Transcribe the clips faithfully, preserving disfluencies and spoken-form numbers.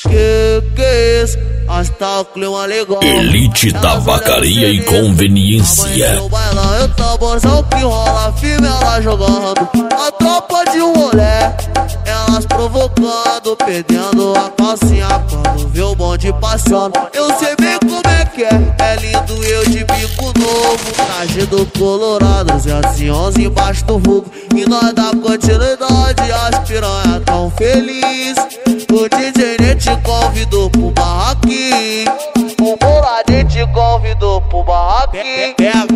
Que que é isso? Hasta o clima legal. Elite Tabacaria e Conveniência. O bailão, eu tamborzão que rola, firme ela jogando. A tropa de um rolé, elas provocando, perdendo a calcinha quando vê o bonde passando. Eu sei bem como é que é, é lindo eu de bico novo, traje do Colorado, duzentos e onze embaixo do vulgo. E nós dá continuidade, as piranha tão feliz. O D J nem te convidou pro barraquinho, o Boladinho te convidou pro barraquinho. Pega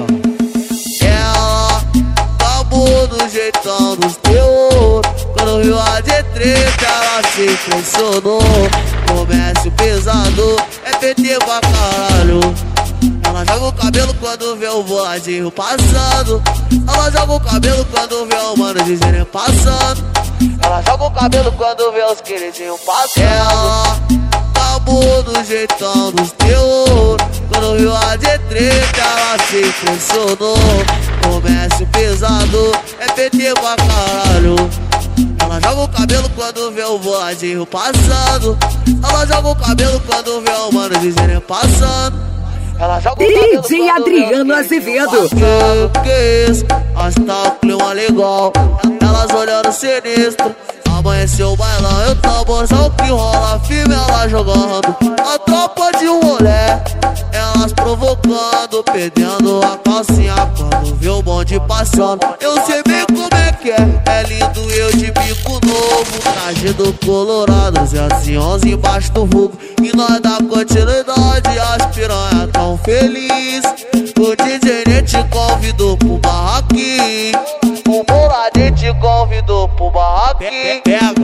ela, acabou do jeitão dos teus. Quando viu a de treta, ela se impressionou. Comércio pesado, é P T pra caralho. Ela joga o cabelo quando vê o Boladinho passando. Ela joga o cabelo quando vê o mano dizendo passando. Ela joga o cabelo quando vê os queridinhos passando. Ela acabou do jeitão dos teus. Quando viu a de treta, ela se impressionou. Comércio pesado, é P T pra caralho. Ela joga o cabelo quando vê o Boladinho passando. Ela joga o cabelo quando vê o mano dizendo passando. Ela joga o cabelo D J Adriano Azevedo. Que que é isso? Hasta o clima legal. Elas olhando sinistro. Amanheceu o bailão, eu tamborzão que rola, firme ela jogando. A tropa de um rolé, elas provocando, perdendo a calcinha quando vê o bonde passando. Eu sei bem como é que é, é lindo eu de bico novo, traje do Colorado, duzentos e onze embaixo do vulgo. E nós dá continuidade, as piranha tão feliz. O D J nem te convidou pro barraquinho, o Boladinho te convidou pro barraquinho. Pega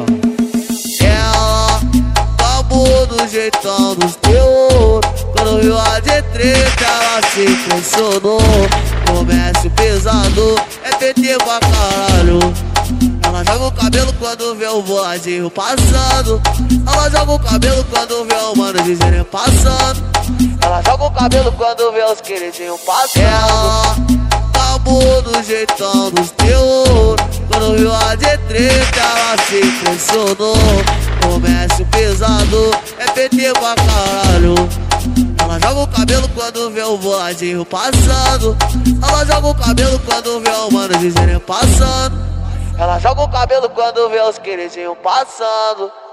ela, acabou do jeitão dos teus. Quando viu a de treta, ela se impressionou. Comércio pesado, é P T pra caralho. Ela joga o cabelo quando vê o Boladinho passando. Ela joga o cabelo quando vê o mano dizendo passando. Ela joga o cabelo quando vê os queridinhos passando. Ela acabou do jeitão dos teus. Quando viu a de treta, ela se impressionou. Comércio pesado, é P T pra caralho. Ela joga o cabelo quando vê o Boladinho passando. Ela joga o cabelo quando vê o mano dizendo passando. Ela joga o cabelo quando vê os queridinhos passando.